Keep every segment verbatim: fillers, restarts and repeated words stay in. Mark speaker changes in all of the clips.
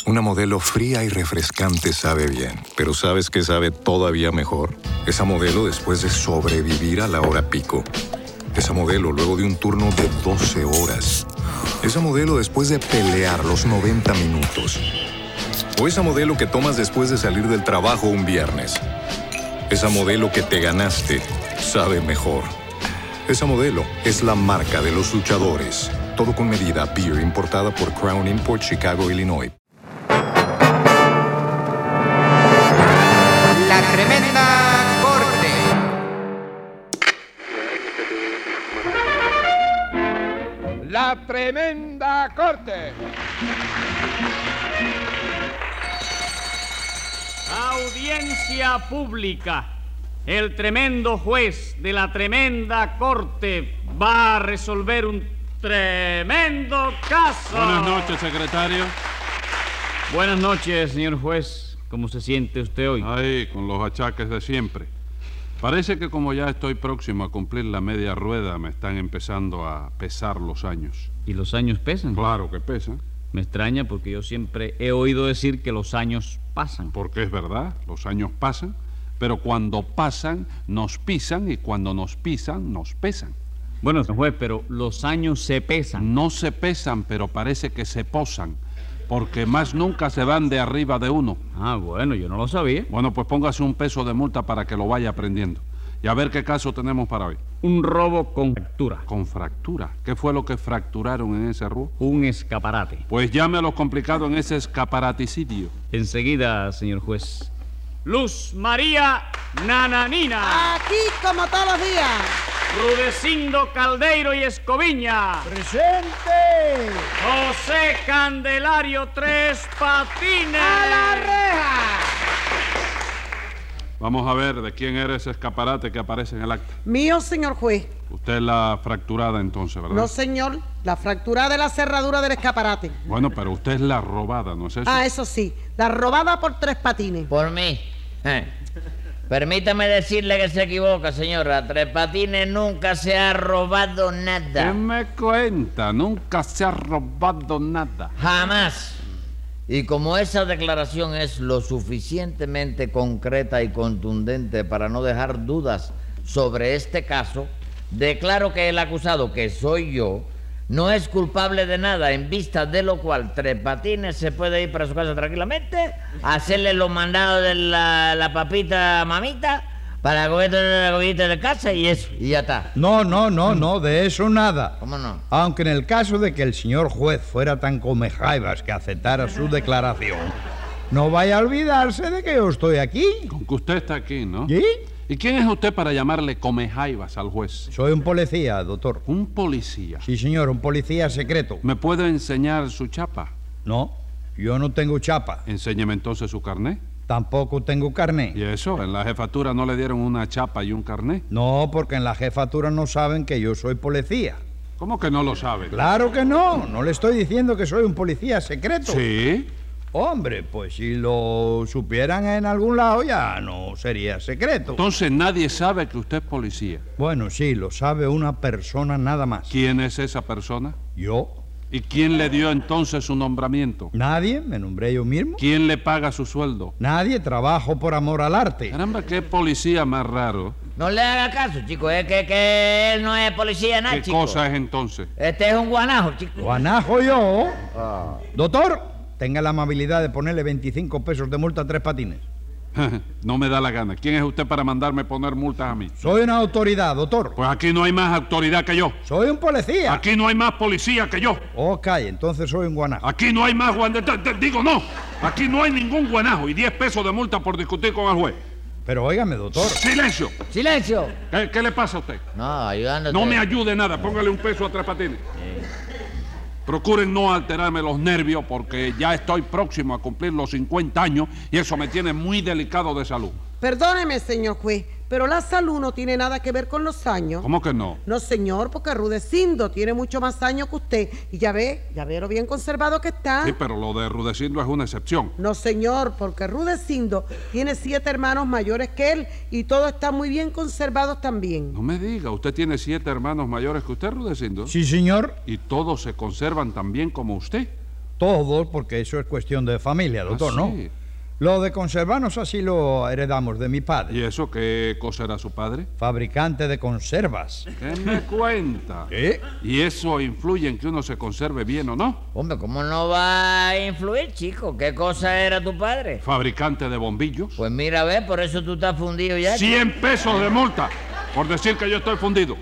Speaker 1: Una Modelo fría y refrescante sabe bien, pero ¿sabes qué sabe todavía mejor? Esa Modelo después de sobrevivir a la hora pico. Esa Modelo luego de un turno de doce horas. Esa Modelo después de pelear los noventa minutos. O esa Modelo que tomas después de salir del trabajo un viernes. Esa Modelo que te ganaste sabe mejor. Esa Modelo es la marca de los luchadores. Todo con medida. Beer importada por Crown Import, Chicago, Illinois.
Speaker 2: La Tremenda Corte.
Speaker 3: La Tremenda Corte.
Speaker 4: Audiencia pública. El tremendo juez de la Tremenda Corte va a resolver un tremendo caso.
Speaker 5: Buenas noches, secretario.
Speaker 4: Buenas noches, señor juez. ¿Cómo se siente usted hoy?
Speaker 5: Ahí, con los achaques de siempre. Parece que como ya estoy próximo a cumplir la media rueda, me están empezando a pesar los años.
Speaker 4: ¿Y los años pesan?
Speaker 5: Claro que pesan.
Speaker 4: Me extraña porque yo siempre he oído decir que los años pasan.
Speaker 5: Porque es verdad, los años pasan, pero cuando pasan nos pisan y cuando nos pisan nos pesan.
Speaker 4: Bueno, señor juez, pero los años se pesan.
Speaker 5: No se pesan, pero parece que se posan, porque más nunca se van de arriba de uno.
Speaker 4: Ah, bueno, yo no lo sabía.
Speaker 5: Bueno, pues póngase un peso de multa para que lo vaya aprendiendo. Y a ver qué caso tenemos para hoy.
Speaker 4: Un robo con fractura.
Speaker 5: ¿Con fractura? ¿Qué fue lo que fracturaron en ese robo?
Speaker 4: Un escaparate.
Speaker 5: Pues llame a lo complicado en ese escaparaticidio.
Speaker 4: Enseguida, señor juez. Luz María Nananina.
Speaker 6: Aquí como todos los días.
Speaker 4: Rudecindo Caldeiro y Escoviña.
Speaker 6: ¡Presente!
Speaker 4: José Candelario Tres Patines.
Speaker 6: ¡A la reja!
Speaker 5: Vamos a ver de quién era ese escaparate que aparece en el acta.
Speaker 6: Mío, señor juez.
Speaker 5: Usted es la fracturada entonces, ¿verdad?
Speaker 6: No, señor. La fractura de la cerradura del escaparate.
Speaker 5: Bueno, pero usted es la robada, ¿no es eso?
Speaker 6: Ah, eso sí. La robada por Tres Patines.
Speaker 7: Por mí. Eh. Permítame decirle que se equivoca, señora. Tres Patines nunca se ha robado nada.
Speaker 5: ¿Qué me cuenta? Nunca se ha robado nada.
Speaker 7: Jamás. Y como esa declaración es lo suficientemente concreta y contundente para no dejar dudas sobre este caso, declaro que el acusado, que soy yo, no es culpable de nada, en vista de lo cual Tres Patines se puede ir para su casa tranquilamente, hacerle los mandados de la, la papita mamita, para coger la comidita de casa y eso, y ya está.
Speaker 8: No, no, no, no, de eso nada.
Speaker 7: ¿Cómo no?
Speaker 8: Aunque en el caso de que el señor juez fuera tan comejaivas que aceptara su declaración, no vaya a olvidarse de que yo estoy aquí.
Speaker 5: Con que usted está aquí, ¿no?
Speaker 8: ¿Sí?
Speaker 5: ¿Y quién es usted para llamarle comejaivas al juez?
Speaker 8: Soy un policía, doctor.
Speaker 5: ¿Un policía?
Speaker 8: Sí, señor, un policía secreto.
Speaker 5: ¿Me puede enseñar su chapa?
Speaker 8: No, yo no tengo chapa.
Speaker 5: Enséñeme entonces su carné.
Speaker 8: Tampoco tengo carné.
Speaker 5: ¿Y eso? ¿En la jefatura no le dieron una chapa y un carné?
Speaker 8: No, porque en la jefatura no saben que yo soy policía.
Speaker 5: ¿Cómo que no lo saben?
Speaker 8: Claro que no, no le estoy diciendo que soy un policía secreto.
Speaker 5: ¿Sí?
Speaker 8: Hombre, pues si lo supieran en algún lado ya no sería secreto.
Speaker 5: Entonces nadie sabe que usted es policía.
Speaker 8: Bueno, sí, lo sabe una persona nada más.
Speaker 5: ¿Quién es esa persona?
Speaker 8: Yo.
Speaker 5: ¿Y quién le dio entonces su nombramiento?
Speaker 8: Nadie, me nombré yo mismo.
Speaker 5: ¿Quién le paga su sueldo?
Speaker 8: Nadie, trabajo por amor al arte.
Speaker 5: Caramba, qué policía más raro.
Speaker 7: No le haga caso, chico, es que, que él no es policía nada,
Speaker 5: ¿Qué
Speaker 7: chico.
Speaker 5: cosa es entonces?
Speaker 7: Este es un guanajo, chico.
Speaker 8: Guanajo yo.
Speaker 7: Ah.
Speaker 8: Doctor, tenga la amabilidad de ponerle veinticinco pesos de multa a Tres Patines.
Speaker 5: No me da la gana. ¿Quién es usted para mandarme poner multas a mí?
Speaker 8: Soy una autoridad, doctor.
Speaker 5: Pues aquí no hay más autoridad que yo.
Speaker 8: Soy un policía.
Speaker 5: Aquí no hay más policía que yo.
Speaker 8: Ok, entonces soy un guanajo.
Speaker 5: Aquí no hay más guanajo. Digo, no. Aquí no hay ningún guanajo y diez pesos de multa por discutir con el juez.
Speaker 8: Pero óigame, doctor.
Speaker 5: ¡Silencio!
Speaker 7: ¡Silencio!
Speaker 5: ¿Qué, qué le pasa a usted?
Speaker 7: No, ayudándote.
Speaker 5: No me ayude nada. Póngale un peso a Tres Patines. Procuren no alterarme los nervios porque ya estoy próximo a cumplir los cincuenta años y eso me tiene muy delicado de salud.
Speaker 6: Perdóneme, señor juez, pero la salud no tiene nada que ver con los años.
Speaker 5: ¿Cómo que no?
Speaker 6: No, señor, porque Rudecindo tiene mucho más años que usted. Y ya ve, ya ve lo bien conservado que está.
Speaker 5: Sí, pero lo de Rudecindo es una excepción.
Speaker 6: No, señor, porque Rudecindo tiene siete hermanos mayores que él y todos están muy bien conservados también.
Speaker 5: No me diga, ¿usted tiene siete hermanos mayores que usted, Rudecindo?
Speaker 8: Sí, señor.
Speaker 5: ¿Y todos se conservan tan bien como usted?
Speaker 8: todos, porque eso es cuestión de familia, doctor,
Speaker 5: Ah,
Speaker 8: ¿no?
Speaker 5: sí.
Speaker 8: Lo de conservarnos así lo heredamos de mi padre.
Speaker 5: ¿Y eso qué cosa era su padre?
Speaker 8: Fabricante de conservas.
Speaker 5: ¿Qué me cuenta?
Speaker 8: ¿Sí?
Speaker 5: ¿Y eso influye en que uno se conserve bien o no?
Speaker 7: Hombre, ¿cómo no va a influir, chico? ¿Qué cosa era tu padre?
Speaker 5: ¿Fabricante de bombillos?
Speaker 7: Pues mira, ve, por eso tú estás fundido ya. chico.
Speaker 5: ¡Cien pesos de multa! Por decir que yo estoy fundido.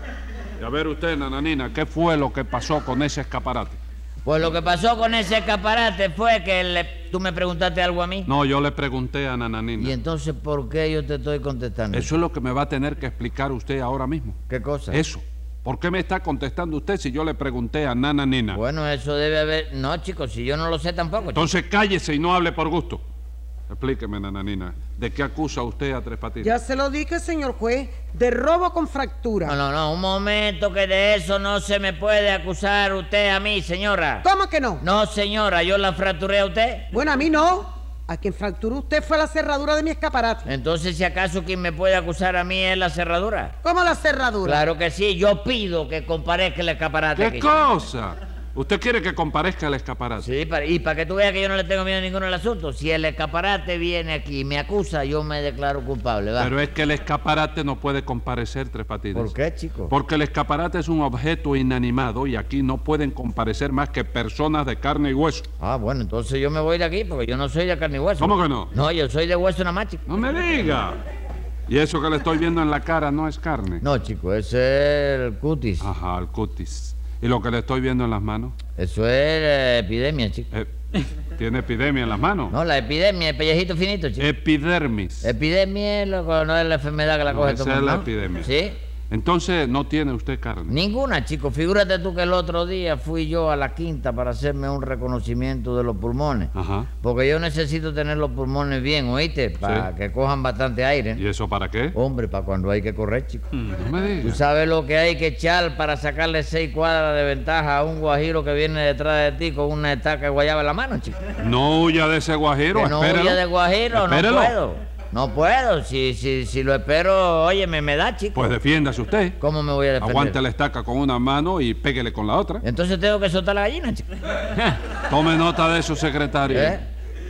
Speaker 5: Y a ver usted, nananina, ¿qué fue lo que pasó con ese escaparate?
Speaker 7: Pues lo que pasó con ese escaparate fue que le- tú me preguntaste algo a mí.
Speaker 5: No, yo le pregunté a nananina.
Speaker 7: ¿Y entonces por qué yo te estoy contestando?
Speaker 5: Eso es lo que me va a tener que explicar usted ahora mismo.
Speaker 7: ¿Qué cosa?
Speaker 5: Eso. ¿Por qué me está contestando usted si yo le pregunté a nananina?
Speaker 7: Bueno, eso debe haber... No, chicos, si yo no lo sé tampoco. chico.
Speaker 5: Entonces cállese y no hable por gusto. Explíqueme, nananina, ¿de qué acusa usted a Tres Patines?
Speaker 6: Ya se lo dije, señor juez, de robo con fractura.
Speaker 7: No, no, no, un momento que de eso no se me puede acusar usted a mí, señora.
Speaker 6: ¿Cómo que no?
Speaker 7: No, señora, yo la fracturé a usted.
Speaker 6: Bueno, a mí no. A quien fracturó usted fue la cerradura de mi escaparate.
Speaker 7: Entonces, si acaso quien me puede acusar a mí es la cerradura.
Speaker 6: ¿Cómo la cerradura?
Speaker 7: Claro que sí, yo pido que comparezca el escaparate
Speaker 5: ¿Qué
Speaker 7: aquí.
Speaker 5: cosa? ¿Usted quiere que comparezca el escaparate?
Speaker 7: Sí, para- y para que tú veas que yo no le tengo miedo a ninguno del asunto. Si el escaparate viene aquí y me acusa, yo me declaro culpable, ¿va?
Speaker 5: Pero es que el escaparate no puede comparecer, Tres Patines.
Speaker 7: ¿Por qué, chico?
Speaker 5: Porque el escaparate es un objeto inanimado y aquí no pueden comparecer más que personas de carne y hueso.
Speaker 7: Ah, bueno, entonces yo me voy de aquí porque yo no soy de carne y hueso.
Speaker 5: ¿Cómo que no?
Speaker 7: No, yo soy de hueso nada más, chico.
Speaker 5: No me diga. Y eso que le estoy viendo en la cara no es carne.
Speaker 7: No, chico, ese es el cutis.
Speaker 5: Ajá, el cutis. ¿Y lo que le estoy viendo en las manos?
Speaker 7: Eso es eh, epidemia, chico.
Speaker 5: Eh, ¿Tiene epidemia en las manos?
Speaker 7: No, la epidemia, el pellejito finito, chico.
Speaker 5: Epidermis.
Speaker 7: Epidemia es lo- no es la enfermedad que la
Speaker 5: No,
Speaker 7: coge
Speaker 5: esa
Speaker 7: todo el
Speaker 5: es la
Speaker 7: mundo.
Speaker 5: epidemia.
Speaker 7: Sí.
Speaker 5: Entonces no tiene usted carne.
Speaker 7: Ninguna, chico. Figúrate tú que el otro día fui yo a la quinta para hacerme un reconocimiento de los pulmones.
Speaker 5: Ajá.
Speaker 7: Porque yo necesito tener los pulmones bien, ¿oíste? Para
Speaker 5: Sí.
Speaker 7: que cojan bastante aire.
Speaker 5: ¿Y eso para qué?
Speaker 7: Hombre, para cuando hay que correr, chico.
Speaker 5: No me
Speaker 7: ¿Tú
Speaker 5: diga.
Speaker 7: sabes lo que hay que echar para sacarle seis cuadras de ventaja a un guajiro que viene detrás de ti con una estaca de guayaba en la mano, chico?
Speaker 5: No huya de ese guajiro,
Speaker 7: Que no
Speaker 5: espérelo.
Speaker 7: huya de guajiro,
Speaker 5: Espérelo.
Speaker 7: no puedo. No puedo. Si, si, si lo espero, oye, me, me da, chico.
Speaker 5: Pues defiéndase usted.
Speaker 7: ¿Cómo me voy a defender?
Speaker 5: Aguante la estaca con una mano y péguele con la otra.
Speaker 7: Entonces tengo que soltar la gallina, chico.
Speaker 5: Tome nota de eso, secretario.
Speaker 7: ¿Eh?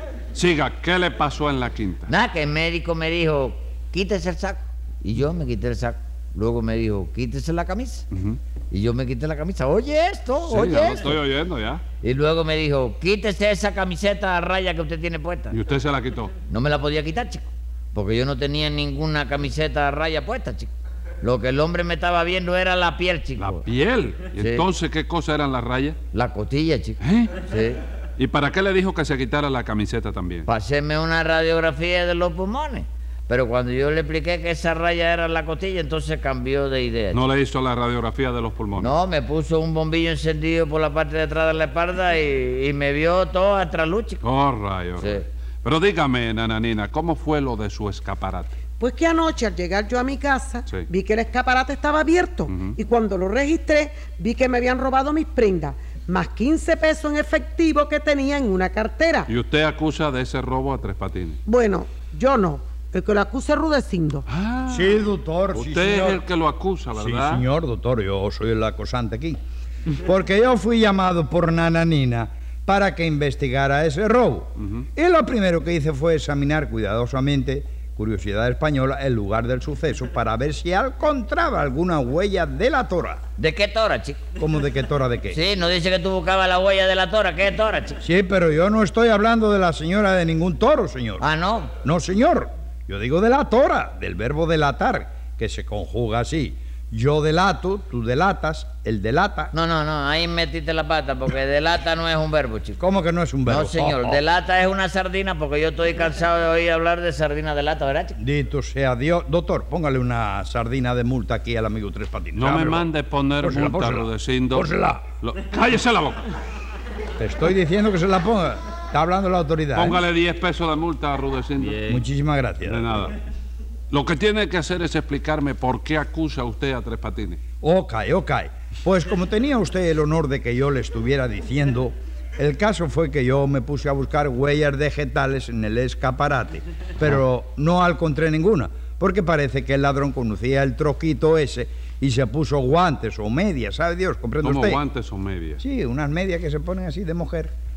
Speaker 5: Siga, ¿qué le pasó en la quinta?
Speaker 7: Nada, que el médico me dijo, quítese el saco. Y yo me quité el saco. Luego me dijo, quítese la camisa.
Speaker 5: Ujú.
Speaker 7: Y yo me quité la camisa. Oye esto,
Speaker 5: Sí,
Speaker 7: oye
Speaker 5: ya lo
Speaker 7: esto.
Speaker 5: estoy oyendo ya.
Speaker 7: Y luego me dijo, quítese esa camiseta a raya que usted tiene puesta.
Speaker 5: Y usted se la quitó.
Speaker 7: No me la podía quitar, chico. Porque yo no tenía ninguna camiseta a raya puesta, chico. Lo que el hombre me estaba viendo era la piel, chico.
Speaker 5: La piel. ¿Y
Speaker 7: Sí.
Speaker 5: entonces qué cosa eran las rayas?
Speaker 7: La costilla, chico.
Speaker 5: ¿Eh?
Speaker 7: Sí.
Speaker 5: ¿Y para qué le dijo que se quitara la camiseta también?
Speaker 7: Para hacerme una radiografía de los pulmones. Pero cuando yo le expliqué que esa raya era la costilla, entonces cambió de idea.
Speaker 5: No le hizo la radiografía de los pulmones.
Speaker 7: No, me puso un bombillo encendido por la parte de atrás de la espalda y, y me vio todo a trasluz, chico.
Speaker 5: Oh, rayo.
Speaker 7: Sí.
Speaker 5: Pero dígame, nananina, ¿cómo fue lo de su escaparate?
Speaker 6: Pues que anoche al llegar yo a mi casa,
Speaker 5: Sí.
Speaker 6: vi que el escaparate estaba abierto.
Speaker 5: Ujú.
Speaker 6: Y cuando lo registré, vi que me habían robado mis prendas, más quince pesos en efectivo que tenía en una cartera.
Speaker 5: Y usted acusa de ese robo a Tres Patines.
Speaker 6: Bueno, yo no. El que lo acusa es Rudecindo.
Speaker 5: Ah,
Speaker 8: Sí, doctor, sí,
Speaker 5: usted
Speaker 8: señor.
Speaker 5: es el que lo acusa, ¿verdad?
Speaker 8: Sí, señor, doctor, yo soy el acosante aquí. Porque yo fui llamado por Nananina para que investigara ese robo.
Speaker 5: Ujú.
Speaker 8: Y lo primero que hice fue examinar cuidadosamente, curiosidad española, el lugar del suceso para ver si encontraba alguna huella de la tora.
Speaker 7: ¿De qué tora, chico?
Speaker 8: ¿Cómo de qué tora de qué?
Speaker 7: Sí, no dice que tú buscabas la huella de la tora. ¿Qué tora, chico?
Speaker 8: Sí, pero yo no estoy hablando de la señora de ningún toro, señor.
Speaker 7: Ah, no.
Speaker 8: No, señor. Yo digo de la tora, del verbo delatar, que se conjuga así. Yo delato, tú delatas, él delata.
Speaker 7: No, no, no. Ahí metiste la pata porque delata no es un verbo, chico.
Speaker 8: ¿Cómo que no es un verbo?
Speaker 7: No, señor.
Speaker 8: Oh, oh.
Speaker 7: Delata es una sardina porque yo estoy cansado de oír hablar de sardina de lata, ¿verdad, chico?
Speaker 8: Dito sea Dios. Doctor, póngale una sardina de multa aquí al amigo Tres Patines.
Speaker 5: No me
Speaker 8: Ábrelo.
Speaker 5: mande poner
Speaker 8: Pórsela,
Speaker 5: multa,
Speaker 8: pórsela.
Speaker 5: Rudecindo.
Speaker 8: Pórsela.
Speaker 5: Lo- ¡Cállese la boca!
Speaker 8: Te estoy diciendo que se la ponga. Está hablando la autoridad. ¿eh?
Speaker 5: Póngale diez pesos de multa a Rudecindo.
Speaker 4: Bien.
Speaker 8: Muchísimas gracias.
Speaker 5: De nada. Lo que tiene que hacer es explicarme por qué acusa usted a Tres Patines.
Speaker 8: Ok, ok. Pues como tenía usted el honor de que yo le estuviera diciendo, el caso fue que yo me puse a buscar huellas vegetales en el escaparate, pero no encontré ninguna, porque parece que el ladrón conocía el troquito ese y se puso guantes o medias, ¿sabe Dios? ¿Comprende
Speaker 5: ¿Cómo
Speaker 8: usted?
Speaker 5: guantes o medias?
Speaker 8: Sí, unas medias que se ponen así de mujer.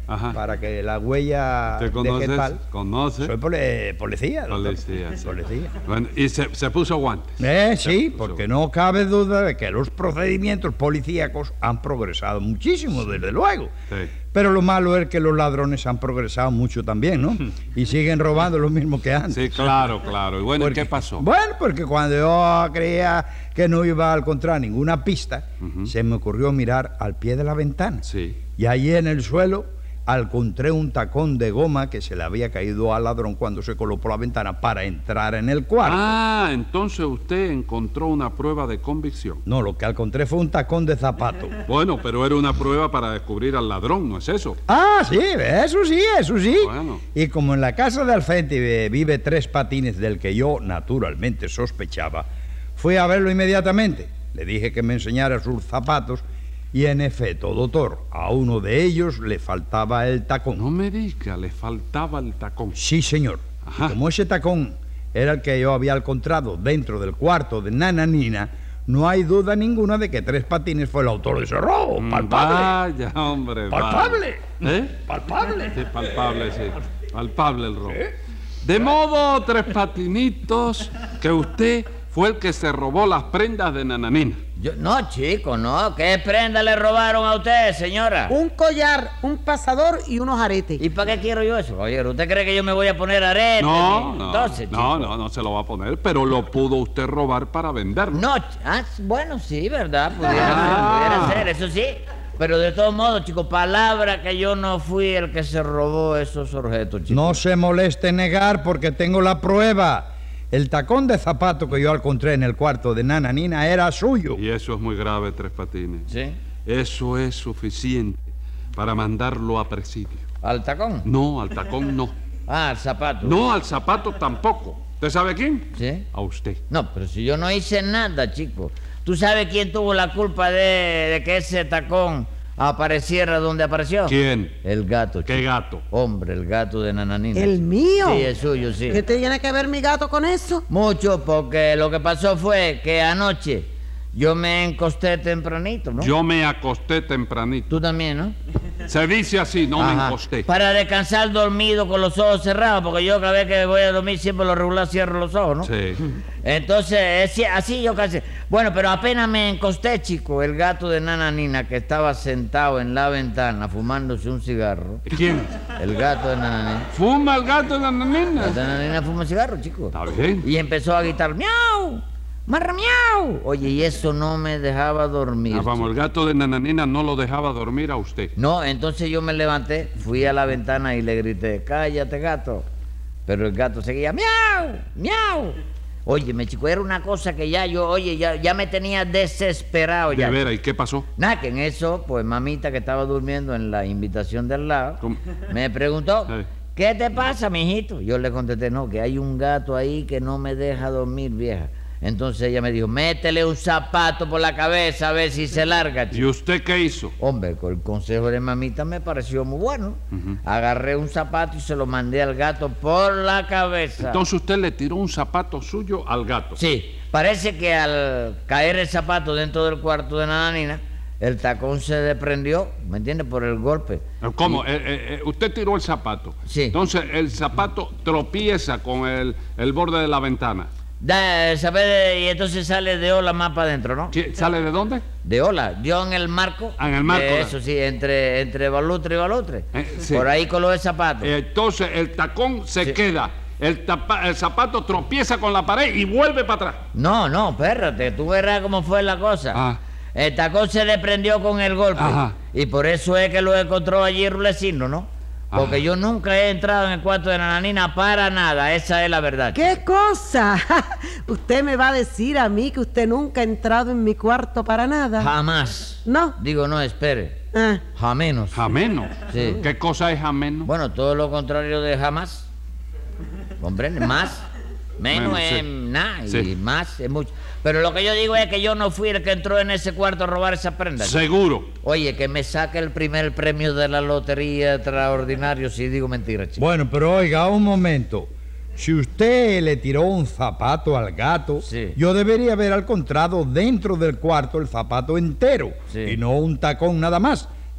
Speaker 5: Ajá.
Speaker 8: para que la huella
Speaker 5: ¿Te conoces?
Speaker 8: vegetal...
Speaker 5: ¿Conoce?
Speaker 8: Soy pole- policía, doctor.
Speaker 5: Policía, sí.
Speaker 8: Policía.
Speaker 5: Bueno, y se, se puso guantes.
Speaker 8: Eh,
Speaker 5: Se
Speaker 8: sí,
Speaker 5: puso
Speaker 8: porque
Speaker 5: guantes.
Speaker 8: no cabe duda de que los procedimientos policíacos han progresado muchísimo, desde luego.
Speaker 5: Sí.
Speaker 8: Pero lo malo es que los ladrones han progresado mucho también, ¿no? Y siguen robando lo mismo que antes.
Speaker 5: Sí, claro, claro. Y bueno, ¿y
Speaker 8: Porque-
Speaker 5: qué pasó?
Speaker 8: Bueno, porque cuando yo creía que no iba a encontrar ninguna pista,
Speaker 5: Ujú.
Speaker 8: se me ocurrió mirar al pie de la ventana.
Speaker 5: Sí.
Speaker 8: Y allí en el suelo encontré un tacón de goma que se le había caído al ladrón cuando se coló por la ventana para entrar en el cuarto.
Speaker 5: Ah, entonces usted encontró una prueba de convicción.
Speaker 8: No, lo que encontré fue un tacón de zapato.
Speaker 5: Bueno, pero era una prueba para descubrir al ladrón, ¿no es eso?
Speaker 8: Ah, sí, eso sí, eso sí.
Speaker 5: Bueno.
Speaker 8: Y como en la casa de al frente eh, vive Tres Patines, del que yo naturalmente sospechaba, fui a verlo inmediatamente. Le dije que me enseñara sus zapatos y en efecto, doctor, a uno de ellos le faltaba el tacón.
Speaker 5: No me diga, le faltaba el tacón.
Speaker 8: Sí, señor.
Speaker 5: Ajá.
Speaker 8: Y como ese tacón era el que yo había encontrado dentro del cuarto de Nananina, no hay duda ninguna de que Tres Patines fue el autor de ese robo.
Speaker 5: Mm,
Speaker 8: Palpable.
Speaker 5: Vaya, hombre,
Speaker 8: Palpable.
Speaker 5: vaya. ¿Eh?
Speaker 8: Palpable.
Speaker 5: Sí, palpable, sí. Palpable el robo. De modo, Tres Patinitos, que usted fue el que se robó las prendas de Nananina.
Speaker 7: Yo, no, chico, no. ¿Qué prenda le robaron a usted, señora?
Speaker 6: Un collar, un pasador y unos aretes.
Speaker 7: ¿Y para qué quiero yo eso, caballero? ¿Usted cree que yo me voy a poner arete?
Speaker 5: No, no,
Speaker 7: Entonces,
Speaker 5: no,
Speaker 7: chico.
Speaker 5: no, no se lo va a poner, pero lo pudo usted robar para venderlo.
Speaker 7: No, ch- ah, bueno, sí, ¿verdad? Pudiera
Speaker 5: Ah.
Speaker 7: ser, pudiera ser, eso sí. Pero de todos modos, chico, palabra que yo no fui el que se robó esos objetos, chico.
Speaker 8: No se moleste en negar porque tengo la prueba. El tacón de zapato que yo encontré en el cuarto de Nananina era suyo.
Speaker 5: Y eso es muy grave, Tres Patines.
Speaker 7: ¿Sí?
Speaker 5: Eso es suficiente para mandarlo a presidio.
Speaker 7: ¿Al tacón?
Speaker 5: No, al tacón no.
Speaker 7: Ah, al zapato.
Speaker 5: No, al zapato tampoco. ¿Usted sabe quién?
Speaker 7: ¿Sí?
Speaker 5: A usted.
Speaker 7: No, pero si yo no hice nada, chico. ¿Tú sabes quién tuvo la culpa de, de que ese tacón apareciera donde apareció?
Speaker 5: ¿Quién?
Speaker 7: El gato,
Speaker 5: ¿Qué
Speaker 7: chico.
Speaker 5: gato?
Speaker 7: Hombre, el gato de Nananina.
Speaker 6: ¿El
Speaker 7: chico.
Speaker 6: mío?
Speaker 7: Sí, es suyo, sí.
Speaker 6: ¿Qué tiene que ver mi gato con eso?
Speaker 7: Mucho, porque lo que pasó fue que anoche yo me encosté tempranito, ¿no?
Speaker 5: Yo me acosté tempranito.
Speaker 7: Tú también, ¿no?
Speaker 5: Se dice así, no me
Speaker 7: Ajá.
Speaker 5: acosté.
Speaker 7: Para descansar dormido con los ojos cerrados, porque yo cada vez que voy a dormir siempre lo regular cierro los ojos, ¿no?
Speaker 5: Sí.
Speaker 7: Entonces, es- así yo casi... Bueno, pero apenas me encosté, chico, el gato de Nananina que estaba sentado en la ventana fumándose un cigarro.
Speaker 5: ¿Quién?
Speaker 7: El gato de Nananina.
Speaker 5: ¿Fuma el gato de la
Speaker 7: El
Speaker 5: nanina?
Speaker 7: gato de Nananina fuma un cigarro, chico.
Speaker 5: Está bien.
Speaker 7: Y empezó a gritar, ¡miau! ¡Marra, miau! Oye, y eso no me dejaba dormir.
Speaker 5: Ah, vamos,
Speaker 7: chico.
Speaker 5: el gato de Nananina no lo dejaba dormir a usted.
Speaker 7: No, entonces yo me levanté, fui a la ventana y le grité, cállate, gato. Pero el gato seguía, miau, miau. Óyeme, chico, era una cosa que ya yo, oye, ya, ya me tenía desesperado
Speaker 5: De
Speaker 7: ya.
Speaker 5: veras, ¿y qué pasó?
Speaker 7: Nada, que en eso, pues mamita que estaba durmiendo en la invitación del lado,
Speaker 5: ¿Cómo?
Speaker 7: me preguntó,
Speaker 5: Sí.
Speaker 7: ¿qué te pasa, mijito? Yo le contesté, no, que hay un gato ahí que no me deja dormir, vieja. Entonces ella me dijo, métele un zapato por la cabeza a ver si se larga,
Speaker 5: ¿Y
Speaker 7: chico.
Speaker 5: usted qué hizo?
Speaker 7: Hombre, con el consejo de mamita me pareció muy bueno. Agarré un zapato y se lo mandé al gato por la cabeza.
Speaker 5: Entonces usted le tiró un zapato suyo al gato.
Speaker 7: Sí, parece que al caer el zapato dentro del cuarto de Nananina, el tacón se desprendió, ¿me entiende? Por el golpe.
Speaker 5: ¿Cómo? Eh, eh, eh, usted tiró el zapato.
Speaker 7: Sí.
Speaker 5: Entonces el zapato tropieza con el, el borde de la ventana.
Speaker 7: Da, ¿sabe? Y entonces sale de ola más para adentro, ¿no?
Speaker 5: ¿Qué- ¿Sale de dónde?
Speaker 7: De ola, dio en el marco.
Speaker 5: Ah, en el marco,
Speaker 7: de
Speaker 5: ¿verdad?
Speaker 7: Eso sí, entre, entre balutre y balutre.
Speaker 5: Eh, sí.
Speaker 7: Por ahí coló el zapato.
Speaker 5: Entonces el tacón se
Speaker 7: Sí.
Speaker 5: queda, el, tapa- el zapato tropieza con la pared y vuelve para atrás.
Speaker 7: No, no, espérate, tú verás cómo fue la cosa.
Speaker 5: Ah.
Speaker 7: El tacón se desprendió con el golpe.
Speaker 5: Ajá.
Speaker 7: Y por eso es que lo encontró allí Rulecindo, ¿no? Porque
Speaker 5: Ajá.
Speaker 7: yo nunca he entrado en el cuarto de Nananina para nada, esa es la verdad.
Speaker 6: ¿Qué cosa? Usted me va a decir a mí que usted nunca ha entrado en mi cuarto para nada.
Speaker 7: Jamás.
Speaker 6: No.
Speaker 7: Digo, no, espere.
Speaker 6: Ah,
Speaker 7: Jamenos.
Speaker 5: Jameno.
Speaker 7: Sí.
Speaker 5: ¿Qué cosa es jameno?
Speaker 7: Bueno, todo lo contrario de jamás. ¿Comprende? Más. Menos
Speaker 5: Menos, sí.
Speaker 7: es nada y
Speaker 5: Sí.
Speaker 7: más es mucho. Pero lo que yo digo es que yo no fui el que entró en ese cuarto a robar esas prendas.
Speaker 5: Seguro.
Speaker 7: Oye, que me saque el primer premio de la lotería extraordinario si digo mentira, chico.
Speaker 8: Bueno, pero oiga, un momento. Si usted le tiró un zapato al gato,
Speaker 7: Sí.
Speaker 8: yo debería haber encontrado dentro del cuarto el zapato entero
Speaker 7: Sí.
Speaker 8: y no un tacón nada más.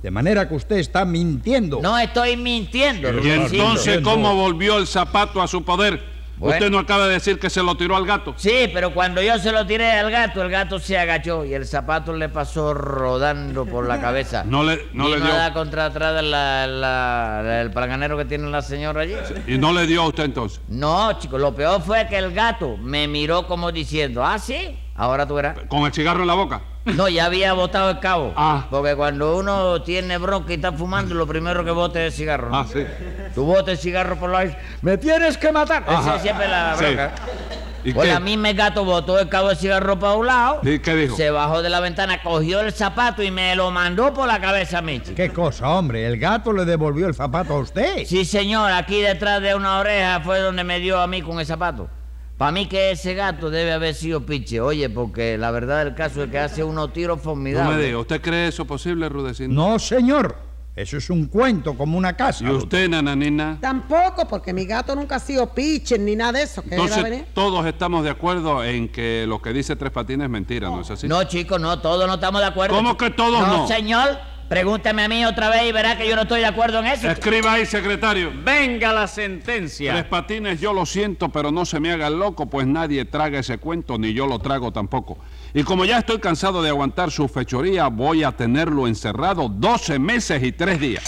Speaker 8: De manera que usted está mintiendo.
Speaker 7: No estoy mintiendo,
Speaker 5: Y
Speaker 7: Rudecindo.
Speaker 5: entonces, ¿cómo volvió el zapato a su poder?
Speaker 7: Bueno.
Speaker 5: Usted no acaba de decir que se lo tiró al gato.
Speaker 7: Sí, pero cuando yo se lo tiré al gato, el gato se agachó y el zapato le pasó rodando por la cabeza.
Speaker 5: No le, no le
Speaker 7: Vino
Speaker 5: dio.
Speaker 7: a dar contra atrás de la- la- el paganero que tiene la señora allí.
Speaker 5: Y no le dio a usted entonces.
Speaker 7: No, chico, lo peor fue que el gato me miró como diciendo, ¿ah, sí? Ahora tú verás.
Speaker 5: Con el cigarro en la boca.
Speaker 7: No, ya había botado el cabo.
Speaker 5: Ah.
Speaker 7: Porque cuando uno tiene bronca y está fumando, lo primero que bota es el cigarro. ¿no?
Speaker 5: Ah, sí.
Speaker 7: Tú botas el cigarro por la... ¡Me tienes que matar! Esa
Speaker 5: Ajá.
Speaker 7: es siempre la
Speaker 5: Sí.
Speaker 7: bronca.
Speaker 5: ¿Y
Speaker 7: Pues
Speaker 5: qué?
Speaker 7: a mí me gato botó el cabo de cigarro para un lado.
Speaker 5: ¿Y qué dijo?
Speaker 7: Se bajó de la ventana, cogió el zapato y me lo mandó por la cabeza a mí, chico.
Speaker 8: ¿Qué cosa, hombre? ¿El gato le devolvió el zapato a usted?
Speaker 7: Sí, señor, aquí detrás de una oreja fue donde me dio a mí con el zapato. Para mí que ese gato debe haber sido piche, oye, porque la verdad del caso es que hace unos tiros
Speaker 5: No
Speaker 7: formidables.
Speaker 5: me diga, ¿usted cree eso posible, Rudecindo?
Speaker 8: No, señor. Eso es un cuento como una casa.
Speaker 5: ¿Y usted, nananina?
Speaker 6: Tampoco, porque mi gato nunca ha sido pitcher ni nada de eso. ¿Qué era
Speaker 5: Entonces,
Speaker 6: venir?
Speaker 5: todos estamos de acuerdo en que lo que dice Tres Patines es mentira, ¿no es así?
Speaker 7: No, chicos, no, todos no estamos de acuerdo.
Speaker 5: ¿Cómo que todos no?
Speaker 7: No, señor, pregúntame a mí otra vez y verá que yo no estoy de acuerdo en eso.
Speaker 5: Escriba ahí, secretario.
Speaker 4: Venga la
Speaker 5: Tres
Speaker 4: sentencia.
Speaker 5: Patines, yo lo siento, pero no se me haga el loco, pues nadie traga ese cuento, ni yo lo trago tampoco. Y como ya estoy cansado de aguantar su fechoría, voy a tenerlo encerrado doce meses y tres días.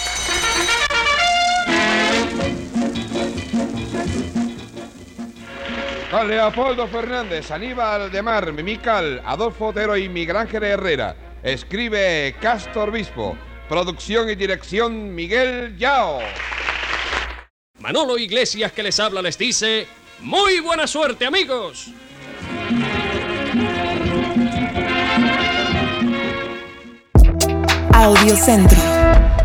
Speaker 3: Con Leopoldo Fernández, Aníbal de Mar, Mimical, Adolfo Otero y Miguel Ángel Herrera. Escribe Castor Bispo. Producción y dirección Miguel Yao.
Speaker 9: Manolo Iglesias, que les habla, les dice: ¡muy buena suerte, amigos!
Speaker 10: Audiocentro.